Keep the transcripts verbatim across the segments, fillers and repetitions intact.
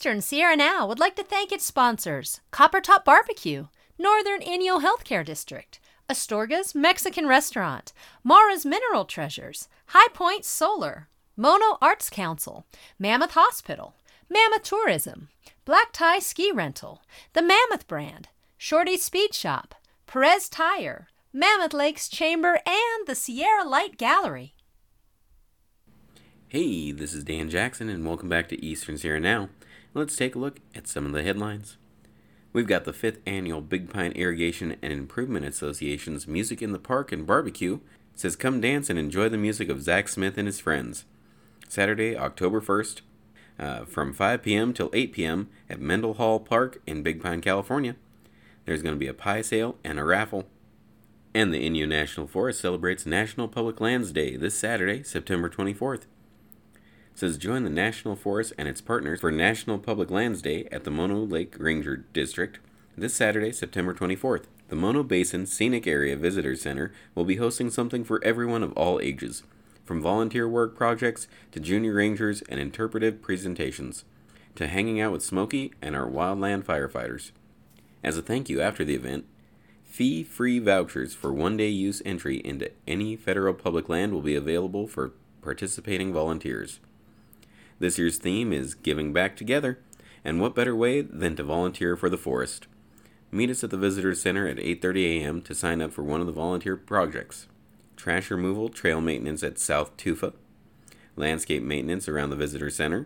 Eastern Sierra Now would like to thank its sponsors: Copper Top Barbecue, Northern Inyo Healthcare District, Astorga's Mexican Restaurant, Mara's Mineral Treasures, High Point Solar, Mono Arts Council, Mammoth Hospital, Mammoth Tourism, Black Tie Ski Rental, the Mammoth Brand, Shorty's Speed Shop, Perez Tire, Mammoth Lakes Chamber, and the Sierra Light Gallery. Hey, this is Dan Jackson, and welcome back to Eastern Sierra Now. Let's take a look at some of the headlines. We've got the fifth Annual Big Pine Irrigation and Improvement Association's Music in the Park and Barbecue. It says, come dance and enjoy the music of Zach Smith and his friends. Saturday, October first, uh, from five p.m. till eight p.m. at Mendel Hall Park in Big Pine, California. There's going to be a pie sale and a raffle. And the Inyo National Forest celebrates National Public Lands Day this Saturday, September twenty-fourth. It says, join the National Forest and its partners for National Public Lands Day at the Mono Lake Ranger District this Saturday, September twenty-fourth. The Mono Basin Scenic Area Visitor Center will be hosting something for everyone of all ages, from volunteer work projects to junior rangers and interpretive presentations, to hanging out with Smokey and our wildland firefighters. As a thank you after the event, fee-free vouchers for one-day use entry into any federal public land will be available for participating volunteers. This year's theme is Giving Back Together, and what better way than to volunteer for the forest? Meet us at the Visitor Center at eight thirty a.m. to sign up for one of the volunteer projects: trash removal, trail maintenance at South Tufa, landscape maintenance around the Visitor Center,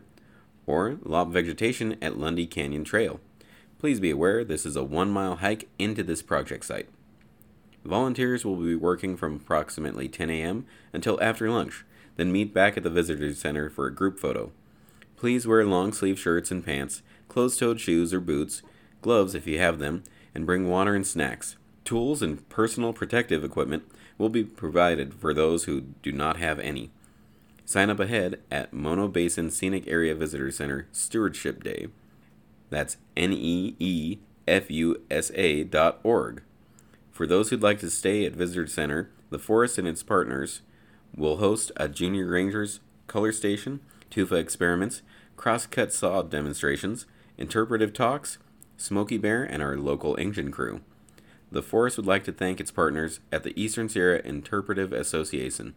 or lob vegetation at Lundy Canyon Trail. Please be aware this is a one-mile hike into this project site. Volunteers will be working from approximately ten a.m. until after lunch, then meet back at the Visitor Center for a group photo. Please wear long-sleeve shirts and pants, closed-toed shoes or boots, gloves if you have them, and bring water and snacks. Tools and personal protective equipment will be provided for those who do not have any. Sign up ahead at Mono Basin Scenic Area Visitor Center Stewardship Day. That's N E E F U S A dot org. For those who'd like to stay at Visitor Center, the Forest and its partners will host a Junior Rangers color station, Tufa experiments, cross-cut saw demonstrations, interpretive talks, Smokey Bear, and our local engine crew. The Forest would like to thank its partners at the Eastern Sierra Interpretive Association,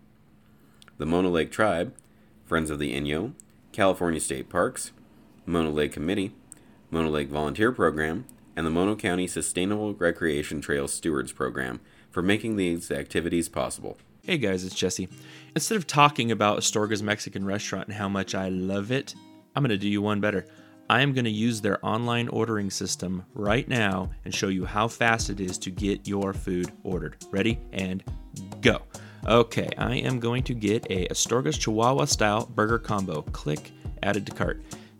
the Mono Lake Tribe, Friends of the Inyo, California State Parks, Mono Lake Committee, Mono Lake Volunteer Program, and the Mono County Sustainable Recreation Trail Stewards Program for making these activities possible. Hey guys, it's Jesse. Instead of talking about Astorga's Mexican Restaurant and how much I love it, I'm going to do you one better. I am going to use their online ordering system right now and show you how fast it is to get your food ordered. Ready? And go. Okay, I am going to get a Astorga's Chihuahua style burger combo. Click, added to cart.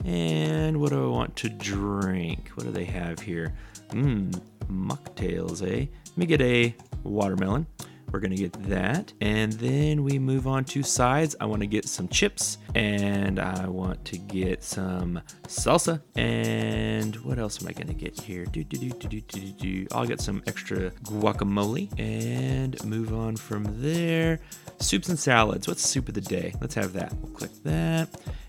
And what do I want to drink? What do they have here? Mmm, mocktails, eh? Let me get a watermelon. We're going to get that. And then we move on to sides. I want to get some chips. And I want to get some salsa. And what else am I going to get here? Do, do, do, do, do, do, do. I'll get some extra guacamole. And move on from there. Soups and salads. What's soup of the day? Let's have that. We'll click that.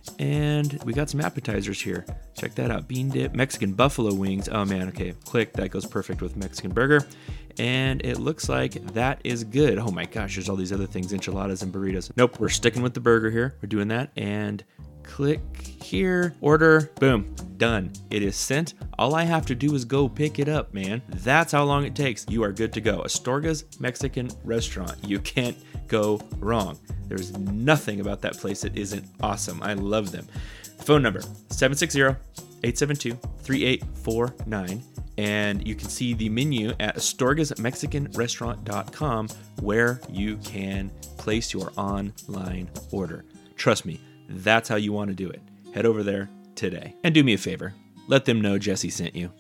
And we got some appetizers here. Check that out. Bean dip, Mexican buffalo wings. Oh man, okay. Click. That goes perfect with Mexican burger. And it looks like that is good. Oh my gosh, there's all these other things, enchiladas and burritos. Nope, we're sticking with the burger here. We're doing that. And click here, order, boom, done. It is sent. All I have to do is go pick it up, man. That's how long it takes. You are good to go. Astorga's Mexican Restaurant. You can't go wrong. There's nothing about that place that isn't awesome. I love them. Phone number, seven six zero, eight seven two, three eight four nine. And you can see the menu at astorgas mexican restaurant dot com where you can place your online order. Trust me, that's how you want to do it. Head over there today. And do me a favor, let them know Jesse sent you.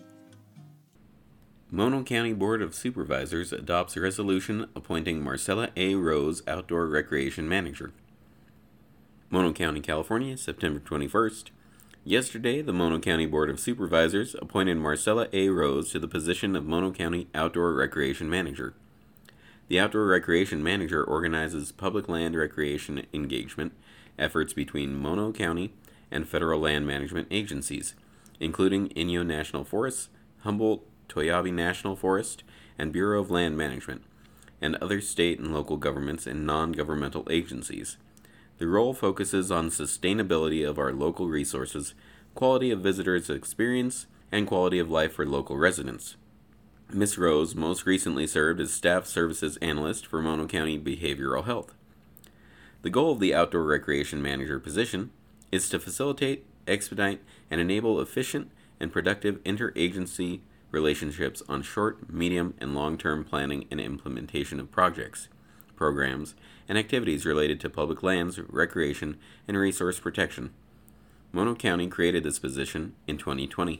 Mono County Board of Supervisors adopts a resolution appointing Marcella A. Rose Outdoor Recreation Manager. Mono County, California, September twenty-first. Yesterday, the Mono County Board of Supervisors appointed Marcella A. Rose to the position of Mono County Outdoor Recreation Manager. The Outdoor Recreation Manager organizes public land recreation engagement efforts between Mono County and federal land management agencies, including Inyo National Forest, Humboldt-Toyabe National Forest, and Bureau of Land Management, and other state and local governments and non-governmental agencies. The role focuses on sustainability of our local resources, quality of visitors' experience, and quality of life for local residents. Miz Rose most recently served as Staff Services Analyst for Mono County Behavioral Health. The goal of the Outdoor Recreation Manager position is to facilitate, expedite, and enable efficient and productive interagency relationships on short, medium, and long-term planning and implementation of projects, programs, and activities related to public lands, recreation, and resource protection. Mono County created this position in twenty twenty.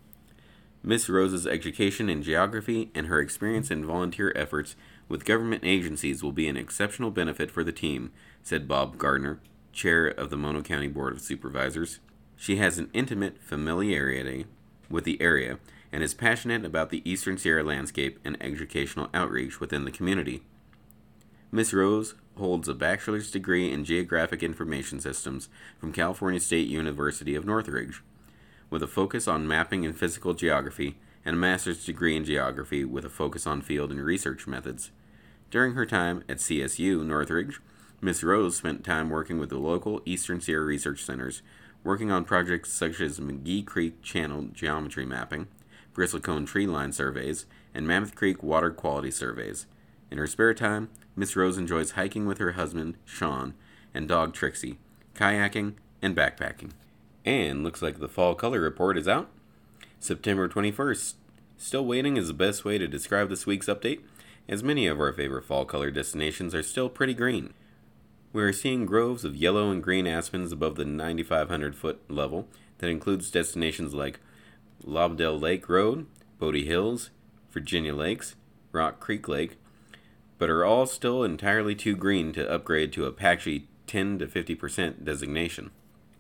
Miz Rose's education in geography and her experience in volunteer efforts with government agencies will be an exceptional benefit for the team, said Bob Gardner, chair of the Mono County Board of Supervisors. She has an intimate familiarity with the area and is passionate about the Eastern Sierra landscape and educational outreach within the community. Miz Rose holds a bachelor's degree in Geographic Information Systems from California State University of Northridge, with a focus on mapping and physical geography, and a master's degree in geography with a focus on field and research methods. During her time at C S U Northridge, Miz Rose spent time working with the local Eastern Sierra research centers, working on projects such as McGee Creek Channel geometry mapping, bristlecone tree line surveys, and Mammoth Creek water quality surveys. In her spare time, Miz Rose enjoys hiking with her husband, Sean, and dog Trixie, kayaking, and backpacking. And looks like the fall color report is out. September twenty-first. Still waiting is the best way to describe this week's update, as many of our favorite fall color destinations are still pretty green. We are seeing groves of yellow and green aspens above the nine thousand five hundred foot level that includes destinations like Lobdell Lake Road, Bodie Hills, Virginia Lakes, Rock Creek Lake, but are all still entirely too green to upgrade to a patchy ten to fifty percent designation.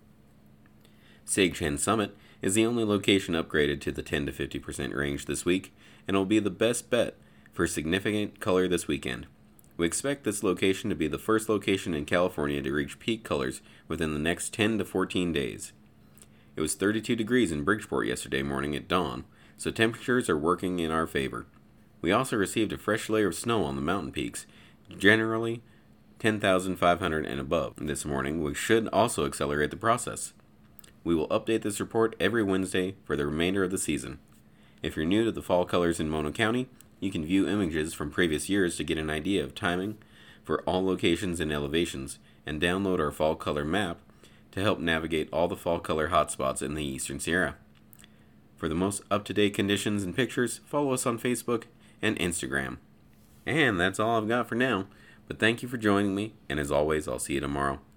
Sage Hen Summit is the only location upgraded to the ten to fifty percent range this week, and will be the best bet for significant color this weekend. We expect this location to be the first location in California to reach peak colors within the next ten to fourteen days. It was thirty-two degrees in Bridgeport yesterday morning at dawn, so temperatures are working in our favor. We also received a fresh layer of snow on the mountain peaks, generally ten thousand five hundred and above this morning, which should also accelerate the process. We will update this report every Wednesday for the remainder of the season. If you're new to the fall colors in Mono County, you can view images from previous years to get an idea of timing for all locations and elevations, and download our fall color map to help navigate all the fall color hotspots in the Eastern Sierra. For the most up-to-date conditions and pictures, follow us on Facebook and Instagram. And that's all I've got for now, but thank you for joining me, and as always, I'll see you tomorrow.